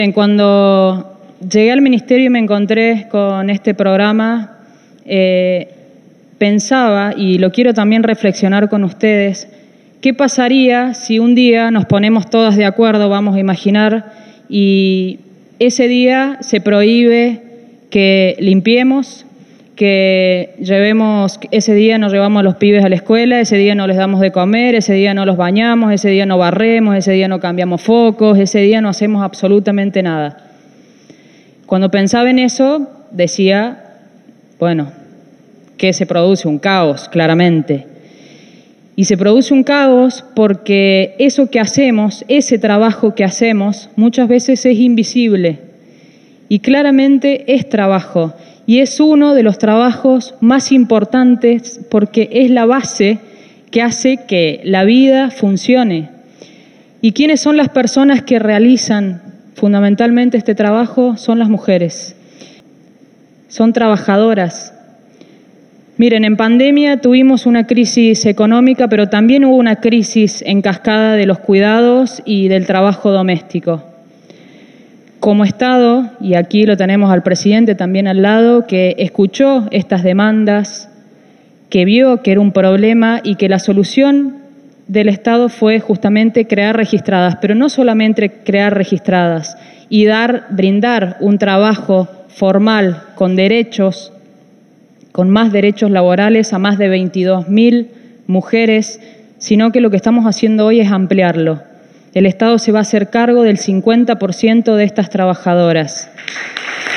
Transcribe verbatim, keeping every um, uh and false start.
Cuando llegué al ministerio y me encontré con este programa, eh, pensaba, y lo quiero también reflexionar con ustedes, ¿qué pasaría si un día nos ponemos todas de acuerdo, vamos a imaginar, y ese día se prohíbe que limpiemos, que llevemos, ese día nos llevamos a los pibes a la escuela, ese día no les damos de comer, ese día no los bañamos, ese día no barremos, ese día no cambiamos focos, ese día no hacemos absolutamente nada? Cuando pensaba en eso, decía, bueno, que se produce un caos, claramente. Y se produce un caos porque eso que hacemos, ese trabajo que hacemos, muchas veces es invisible. Y claramente es trabajo. Y es uno de los trabajos más importantes porque es la base que hace que la vida funcione. ¿Y quiénes son las personas que realizan fundamentalmente este trabajo? Son las mujeres. Son trabajadoras. Miren, en pandemia tuvimos una crisis económica, pero también hubo una crisis en cascada de los cuidados y del trabajo doméstico. Como Estado, y aquí lo tenemos al presidente también al lado, que escuchó estas demandas, que vio que era un problema y que la solución del Estado fue justamente crear registradas, pero no solamente crear registradas y dar, brindar un trabajo formal con derechos, con más derechos laborales a más de veintidós mil mujeres, sino que lo que estamos haciendo hoy es ampliarlo. El Estado se va a hacer cargo del cincuenta por ciento de estas trabajadoras.